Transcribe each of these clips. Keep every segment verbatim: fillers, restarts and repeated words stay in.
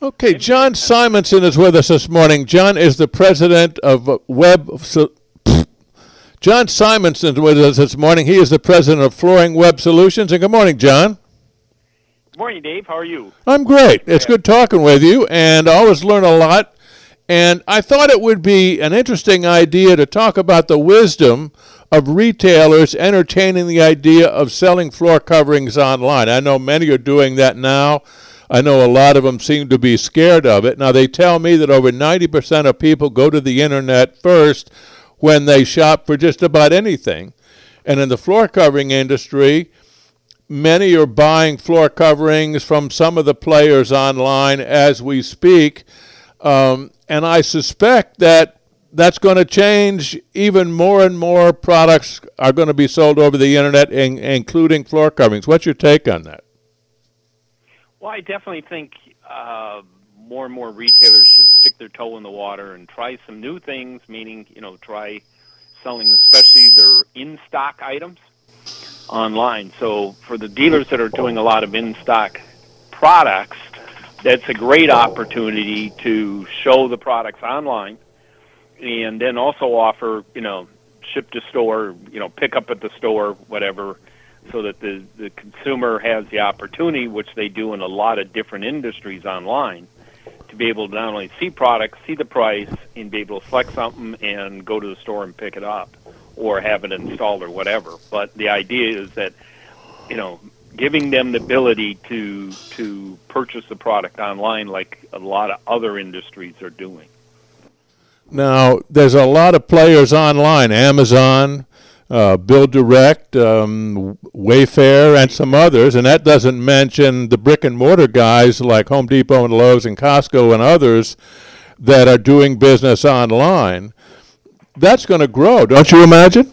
Okay, John Simonson is with us this morning. John is the president of Web. So, John Simonson is with us this morning. He is the president of Flooring Web Solutions. And good morning, John. Good morning, Dave. How are you? I'm great. It's good talking with you, and I always learn a lot. And I thought it would be an interesting idea to talk about the wisdom of retailers entertaining the idea of selling floor coverings online. I know many are doing that now. I know a lot of them seem to be scared of it. Now, they tell me that over ninety percent of people go to the internet first when they shop for just about anything. And in the floor covering industry, many are buying floor coverings from some of the players online as we speak. Um, and I suspect that that's going to change. Even more and more products are going to be sold over the internet, in, including floor coverings. What's your take on that? Well, I definitely think uh, more and more retailers should stick their toe in the water and try some new things, meaning, you know, try selling especially their in-stock items online. So for the dealers that are doing a lot of in-stock products, that's a great opportunity to show the products online and then also offer, you know, ship to store, you know, pick up at the store, whatever, so that the, the consumer has the opportunity, which they do in a lot of different industries online, to be able to not only see products, see the price, and be able to select something and go to the store and pick it up or have it installed or whatever. But the idea is that, you know, giving them the ability to to purchase the product online like a lot of other industries are doing. Now, there's a lot of players online, Amazon, uh, Build Direct, um, Wayfair, and some others, and that doesn't mention the brick and mortar guys like Home Depot and Lowe's and Costco and others that are doing business online. That's going to grow, don't you imagine?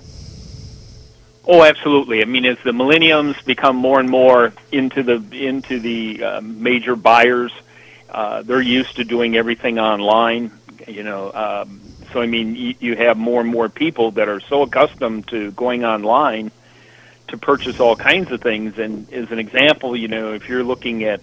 Oh, absolutely. I mean, as the millenniums become more and more into the into the uh, major buyers, uh, they're used to doing everything online. You know, um, so I mean, you, you have more and more people that are so accustomed to going online to purchase all kinds of things. And as an example, you know, if you're looking at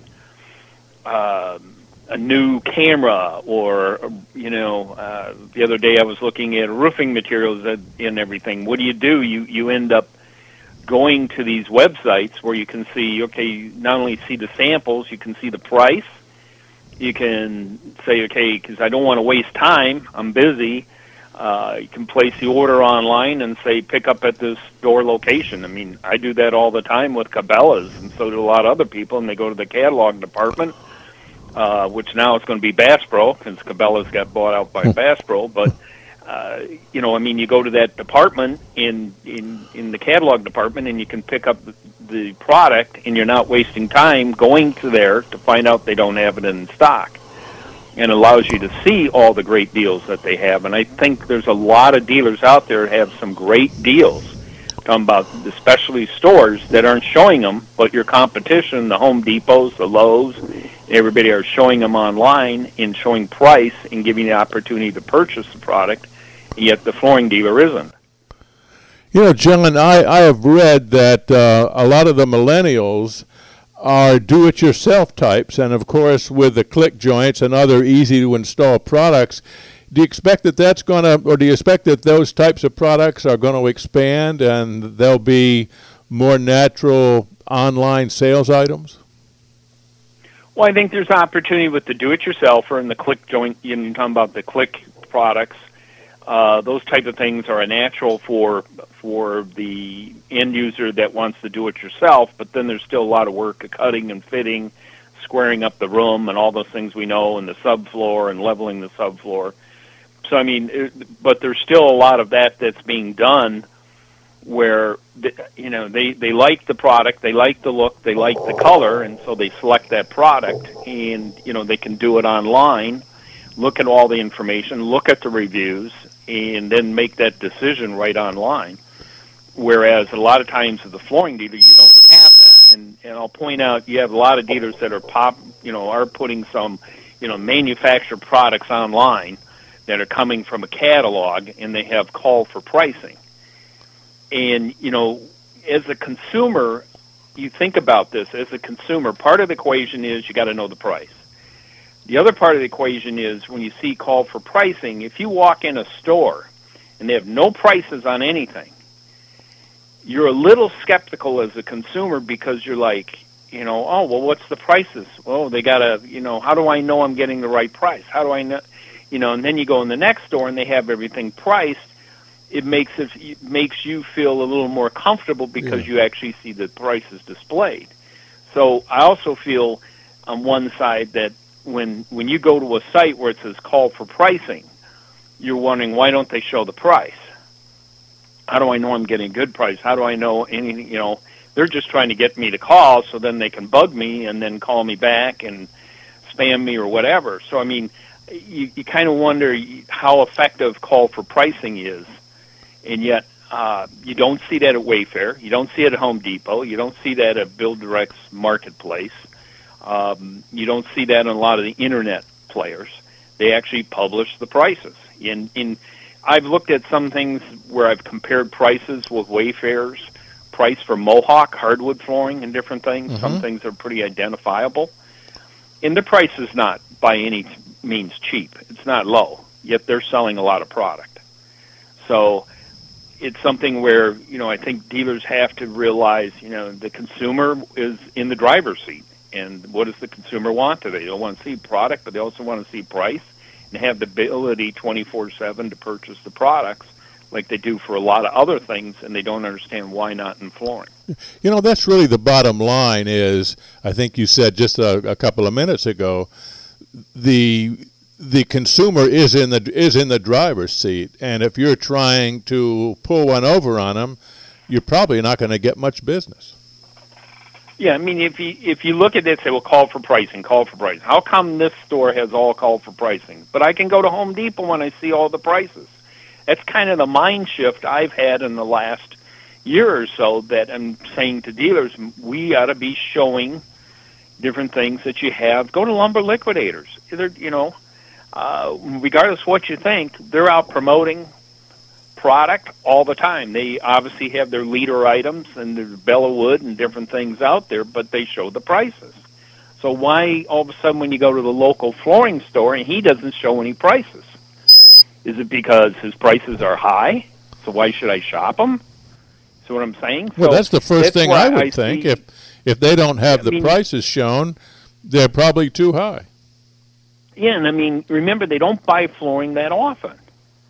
uh, a new camera, or you know, uh, the other day I was looking at roofing materials and everything. What do you do? You you end up going to these websites where you can see, okay, not only see the samples, you can see the price. You can say, okay, because I don't want to waste time, I'm busy. Uh, you can place the order online and say, pick up at this store location. I mean, I do that all the time with Cabela's, and so do a lot of other people, and they go to the catalog department, uh, which now it's going to be Bass Pro, since Cabela's got bought out by Bass Pro, but Uh, you know, I mean, you go to that department in, in in the catalog department, and you can pick up the, the product, and you're not wasting time going to there to find out they don't have it in stock. And it allows you to see all the great deals that they have. And I think there's a lot of dealers out there that have some great deals. Talking about the specialty stores that aren't showing them, but your competition, the Home Depots, the Lowe's, everybody are showing them online and showing price and giving the opportunity to purchase the product. Yet the flooring dealer isn't. You know, John, I, I have read that uh, a lot of the millennials are do-it-yourself types, and of course with the click joints and other easy-to-install products, do you expect that that's going to, or do you expect that those types of products are going to expand and there'll be more natural online sales items? Well, I think there's opportunity with the do-it-yourselfer and the click joint. You know, you're talking about the click products. Uh, those type of things are a natural for for the end user that wants to do it yourself, but then there's still a lot of work of cutting and fitting, squaring up the room and all those things we know, and the subfloor and leveling the subfloor. So, I mean, it, but there's still a lot of that that's being done where, the, you know, they, they like the product, they like the look, they like the color, and so they select that product, and, you know, they can do it online, look at all the information, look at the reviews, and then make that decision right online. Whereas a lot of times with the flooring dealer, you don't have that. And and I'll point out, you have a lot of dealers that are pop, you know, are putting some, you know, manufactured products online that are coming from a catalog, and they have call for pricing. And, you know, as a consumer, you think about this, as a consumer, part of the equation is you got to know the price. The other part of the equation is when you see call for pricing, if you walk in a store and they have no prices on anything, you're a little skeptical as a consumer because you're like, you know, oh, well, what's the prices? Well, they got to, you know, how do I know I'm getting the right price? How do I know, you know, and then you go in the next store and they have everything priced. It makes it, it makes you feel a little more comfortable because yeah. you actually see the prices displayed. So I also feel on one side that when when you go to a site where it says call for pricing, you're wondering, why don't they show the price? How do I know I'm getting a good price? How do I know anything? You know, they're just trying to get me to call so then they can bug me and then call me back and spam me or whatever. So, I mean, you, you kind of wonder how effective call for pricing is. And yet uh, you don't see that at Wayfair. You don't see it at Home Depot. You don't see that at BuildDirect's marketplace. Um, you don't see that in a lot of the Internet players. They actually publish the prices. In in I've looked at some things where I've compared prices with Wayfair's price for Mohawk hardwood flooring and different things. Mm-hmm. Some things are pretty identifiable. And the price is not by any means cheap. It's not low, yet they're selling a lot of product. So it's something where, you know, I think dealers have to realize, you know, the consumer is in the driver's seat. And what does the consumer want today? They don't want to see product, but they also want to see price and have the ability twenty-four seven to purchase the products like they do for a lot of other things, and they don't understand why not in flooring. You know, that's really the bottom line is, I think you said just a, a couple of minutes ago, the the consumer is in the is in the driver's seat, and if you're trying to pull one over on them, you're probably not going to get much business. Yeah, I mean, if you if you look at this, say, well, call for pricing, call for pricing. How come this store has all call for pricing? But I can go to Home Depot when I see all the prices. That's kind of the mind shift I've had in the last year or so, that I'm saying to dealers, we ought to be showing different things that you have. Go to Lumber Liquidators. They're, you know, uh, regardless of what you think, they're out promoting product all the time. They obviously have their leader items and there's Bellawood and different things out there, but they show the prices. So why all of a sudden when you go to the local flooring store and he doesn't show any prices? Is it because his prices are high? So why should I shop them? See what I'm saying? Well, so that's the first that's thing I would I think. See, if if they don't have I the mean, prices shown, they're probably too high. Yeah, and I mean, remember, they don't buy flooring that often.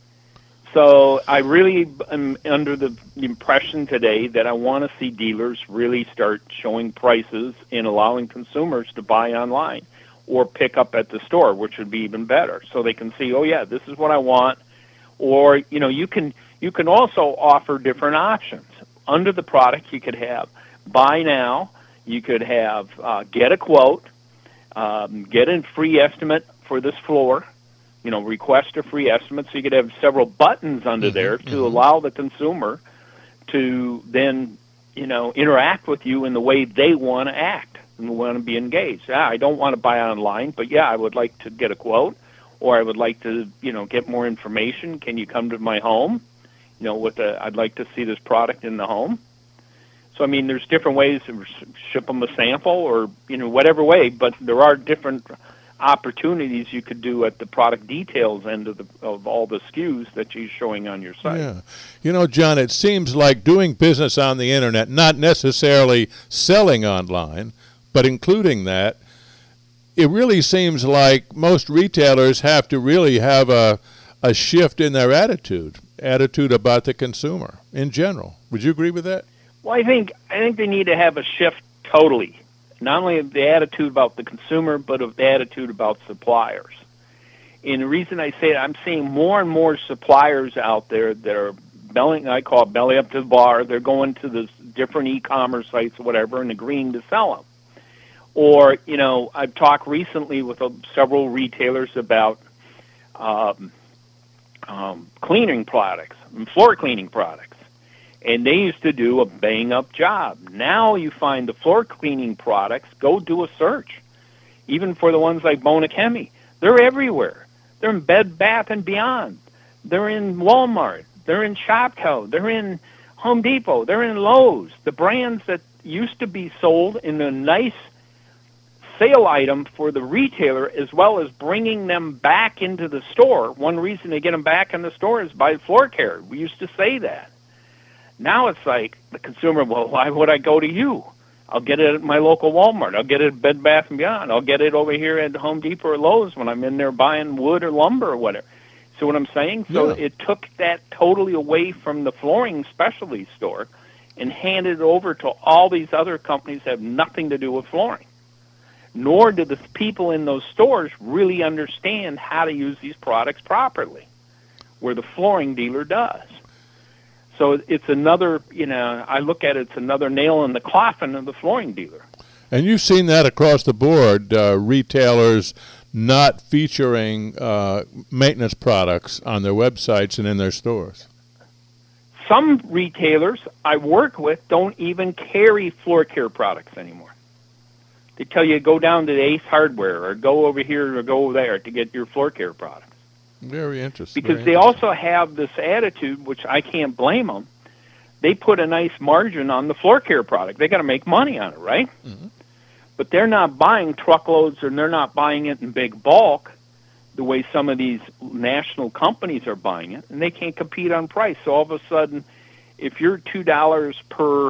So I really am under the impression today that I want to see dealers really start showing prices and allowing consumers to buy online or pick up at the store, which would be even better. So they can see, oh yeah, this is what I want. Or, you know, you can you can also offer different options. Under the product, you could have buy now, you could have uh, get a quote, um, get a free estimate for this floor, you know, request a free estimate. So you could have several buttons under mm-hmm, there to mm-hmm. allow the consumer to then, you know, interact with you in the way they want to act and want to be engaged. Yeah, I don't want to buy online, but yeah, I would like to get a quote, or I would like to, you know, get more information. Can you come to my home? You know, with the, I'd like to see this product in the home. So, I mean, there's different ways to ship them a sample or, you know, whatever way, but there are different opportunities you could do at the product details end of the of all the S K Us that you're showing on your site. Yeah. You know, John, it seems like doing business on the Internet, not necessarily selling online, but including that, it really seems like most retailers have to really have a a shift in their attitude, attitude about the consumer in general. Would you agree with that? Well, I think I think they need to have a shift totally. Not only of the attitude about the consumer, but of the attitude about suppliers. And the reason I say it, I'm seeing more and more suppliers out there that are belly, I call it belly up to the bar. They're going to the different e-commerce sites or whatever and agreeing to sell them. Or, you know, I've talked recently with uh, several retailers about um, um, cleaning products and floor cleaning products. And they used to do a bang-up job. Now you find the floor cleaning products, go do a search. Even for the ones like Bonachemi, they're everywhere. They're in Bed Bath and Beyond. They're in Walmart. They're in Shopko. They're in Home Depot. They're in Lowe's. The brands that used to be sold in a nice sale item for the retailer as well as bringing them back into the store. One reason they get them back in the store is by floor care. We used to say that. Now it's like the consumer, well, why would I go to you? I'll get it at my local Walmart. I'll get it at Bed Bath and Beyond. I'll get it over here at Home Depot or Lowe's when I'm in there buying wood or lumber or whatever. See what I'm saying? So Yeah. it took that totally away from the flooring specialty store and handed it over to all these other companies that have nothing to do with flooring. Nor do the people in those stores really understand how to use these products properly, where the flooring dealer does. So it's another, you know, I look at it, it's another nail in the coffin of the flooring dealer. And you've seen that across the board, uh, retailers not featuring uh, maintenance products on their websites and in their stores. Some retailers I work with don't even carry floor care products anymore. They tell you go down to the Ace Hardware or go over here or go over there to get your floor care products. Very interesting. Because very they interesting. also have this attitude, which I can't blame them. They put a nice margin on the floor care product. They got to make money on it, right? Mm-hmm. But they're not buying truckloads and they're not buying it in big bulk the way some of these national companies are buying it, and they can't compete on price. So all of a sudden, if you're two dollars per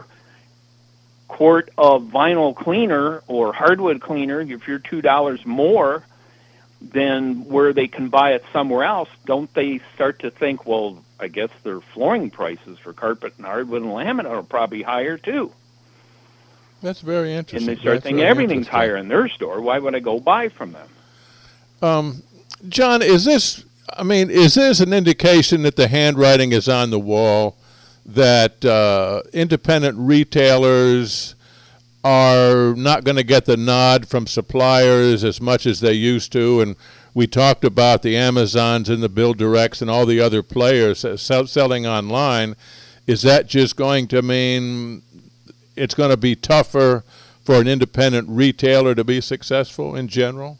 quart of vinyl cleaner or hardwood cleaner, if you're two dollars more than where they can buy it somewhere else, don't they start to think, well, I guess their flooring prices for carpet and hardwood and laminate are probably higher too. That's very interesting. And they start That's thinking very everything's interesting. higher in their store. Why would I go buy from them? Um, John, is this, I mean, is this an indication that the handwriting is on the wall, that uh, independent retailers are not going to get the nod from suppliers as much as they used to? And we talked about the Amazons and the BuildDirects and all the other players sell, selling online. Is that just going to mean it's going to be tougher for an independent retailer to be successful in general?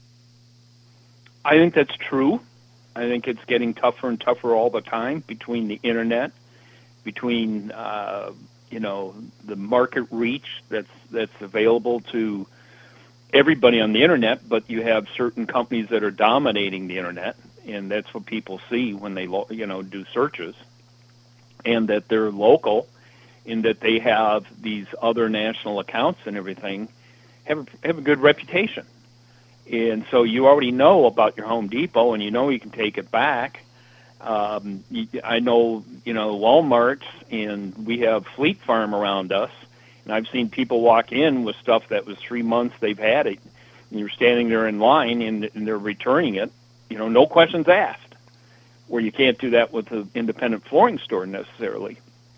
I think that's true. I think it's getting tougher and tougher all the time between the internet, between uh, you know the market reach that's that's available to everybody on the internet, but you have certain companies that are dominating the internet, and that's what people see when they lo- you know do searches, and that they're local, in that they have these other national accounts and everything, have a, have a good reputation. And so you already know about your Home Depot, and you know you can take it back. Um, I know, you know, Walmart's, and we have Fleet Farm around us, and I've seen people walk in with stuff that was three months they've had it, and you're standing there in line, and, and they're returning it, you know, no questions asked, where you can't do that with an independent flooring store necessarily.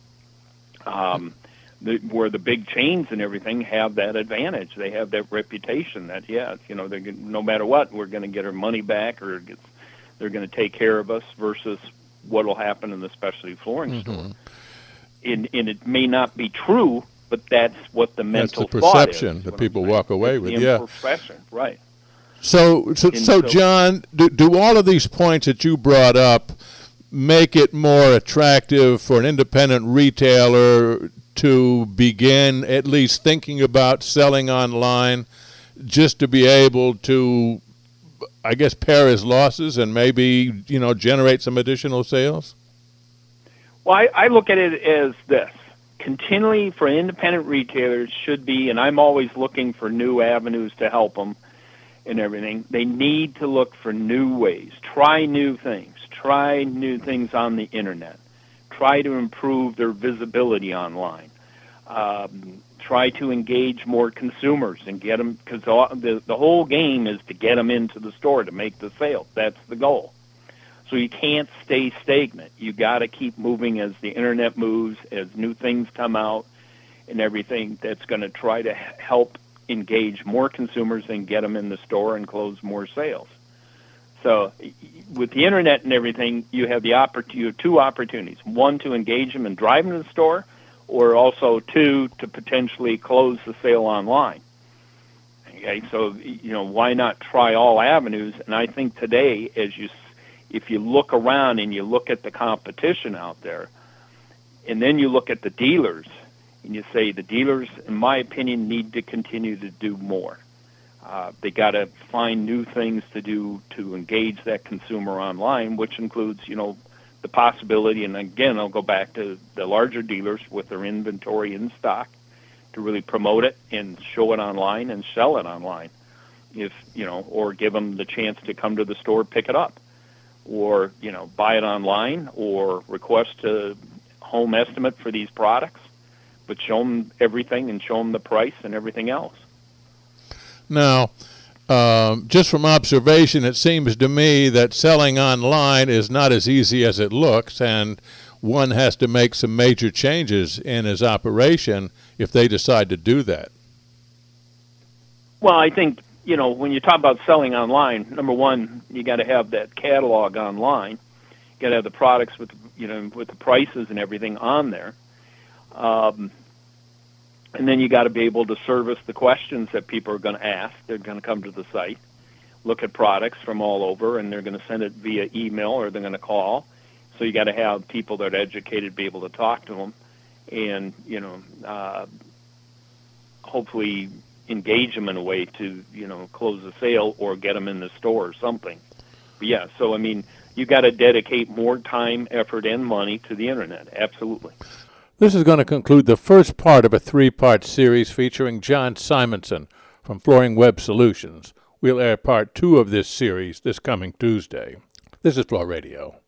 Um, the, where the big chains and everything have that advantage. They have that reputation that, yeah, you know, they're gonna, no matter what, we're going to get our money back, or it gets, they're going to take care of us, versus what will happen in the specialty flooring Mm-hmm. store. And, and it may not be true, but that's what the mental That's the thought perception is, that what people I'm saying. walk away It's with, the yeah. imperfection, right. So, so, And so so- John, do, do all of these points that you brought up make it more attractive for an independent retailer to begin at least thinking about selling online, just to be able to, I guess, pare his losses and maybe, you know, generate some additional sales? Well, I, I look at it as this. Continually, for independent retailers should be, and I'm always looking for new avenues to help them and everything, they need to look for new ways. Try new things. Try new things on the internet. Try to improve their visibility online. Um, try to engage more consumers and get them, because the, the whole game is to get them into the store to make the sale. That's the goal. So you can't stay stagnant. You got to keep moving as the internet moves, as new things come out and everything. That's going to try to help engage more consumers and get them in the store and close more sales. So with the internet and everything, you have the oppor- you have two opportunities. One, to engage them and drive them to the store, or also two, to potentially close the sale online. Okay, so you know, why not try all avenues? And I think today, as you, if you look around and you look at the competition out there, and then you look at the dealers, and you say the dealers, in my opinion, need to continue to do more. Uh, they got to find new things to do to engage that consumer online, which includes, you know, the possibility, and again, I'll go back to the larger dealers with their inventory in stock to really promote it and show it online and sell it online, if you know, or give them the chance to come to the store, pick it up, or you know, buy it online, or request a home estimate for these products, but show them everything and show them the price and everything else. Now, um, just from observation, it seems to me that selling online is not as easy as it looks, and one has to make some major changes in his operation if they decide to do that. Well, I think, you know, when you talk about selling online, number one, you got to have that catalog online. You got to have the products with, you know, with the prices and everything on there. Um, and then you got to be able to service the questions that people are going to ask. They're going to come to the site, look at products from all over, and they're going to send it via email or they're going to call. So you got to have people that are educated be able to talk to them, and you know, uh, hopefully engage them in a way to you know close the sale or get them in the store or something. But yeah, so I mean, you got to dedicate more time, effort, and money to the internet. Absolutely. This is going to conclude the first part of a three-part series featuring John Simonson from Flooring Web Solutions. We'll air part two of this series this coming Tuesday. This is Floor Radio.